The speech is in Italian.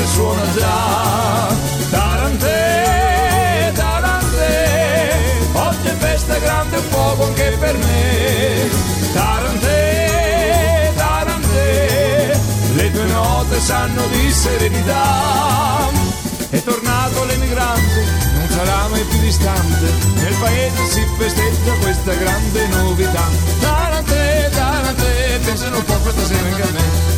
suona già. Tarantè, Tarantè, oggi è festa grande, un poco anche per me. Tarantè, Tarantè, le tue note sanno di serenità. È tornato l'emigrante, non sarà mai più distante, nel paese si festeggia questa grande novità. Tarantè, Tarantè, pensano un po' questa sera anche a me.